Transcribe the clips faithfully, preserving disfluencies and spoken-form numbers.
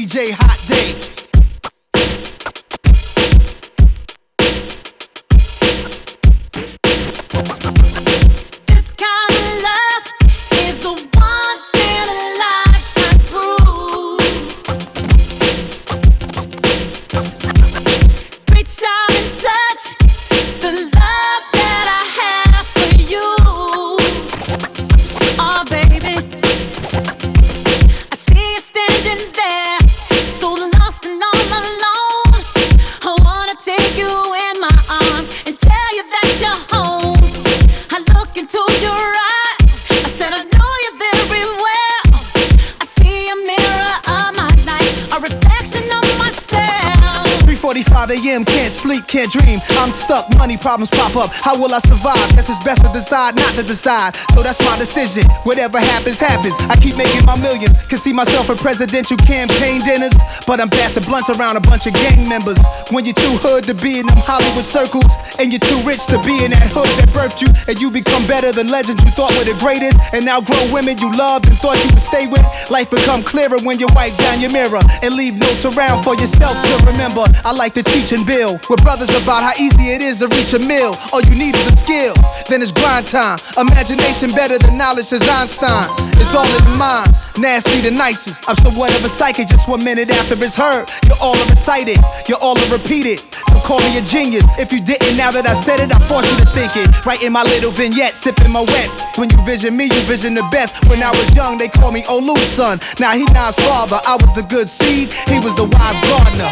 J Hot Day. forty-five a.m. can't sleep, can't dream. I'm stuck, money problems pop up. How will I survive? Guess it's best to decide not to decide. So that's my decision. Whatever happens, happens. I keep making my millions. Can see myself at presidential campaign dinners, but I'm passing blunts around a bunch of gang members. When you're too hood to be in them Hollywood circles, and you're too rich to be in that hood that birthed you, and you become better than legends you thought were the greatest, and now grown women you loved and thought you would stay with. Life become clearer when you wipe down your mirror and leave notes around for yourself to remember. I like to teach and build with brothers about how easy it is to reach a mill. All you need is a skill, then it's grind time. Imagination better than knowledge, says Einstein. It's all in the mind, nasty the nicest. I'm somewhat of a psychic, just one minute after it's heard. You're all recited, you're all repeated. So call me a genius. If you didn't, now that I said it, I force you to think it. Writing my little vignette, sipping my wet. When you vision me, you vision the best. When I was young, they called me Olu's son. Now he Nas' father. I was the good seed, he was the wise gardener.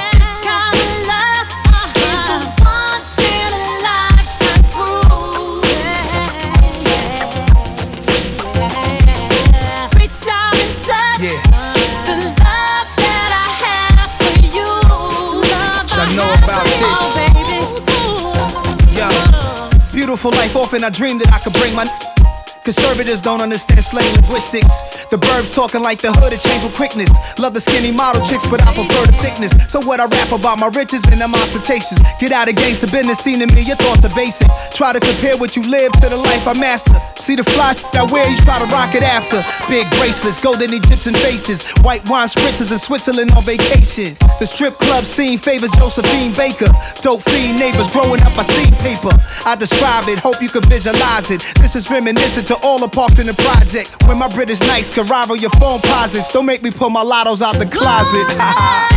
Beautiful life, often I dream that I could bring my conservatives don't understand slang linguistics. The burbs talking like the hood, it changed with quickness. Love the skinny model chicks, but I prefer the thickness. So what I rap about my riches and them ostentations. Get out of gangsta business, seen to me, your thoughts are basic. Try to compare what you live to the life I master. See the fly shit I wear, you try to rock it after. Big bracelets, golden Egyptian faces, white wine spritzers in Switzerland on vacation. The strip club scene favors Josephine Baker. Dope fiend neighbors, growing up I seen paper. I describe it, hope you can visualize it. This is reminiscent to all the parks in the project. When my British nights can rival your phone posits. Don't make me pull my lottos out the closet.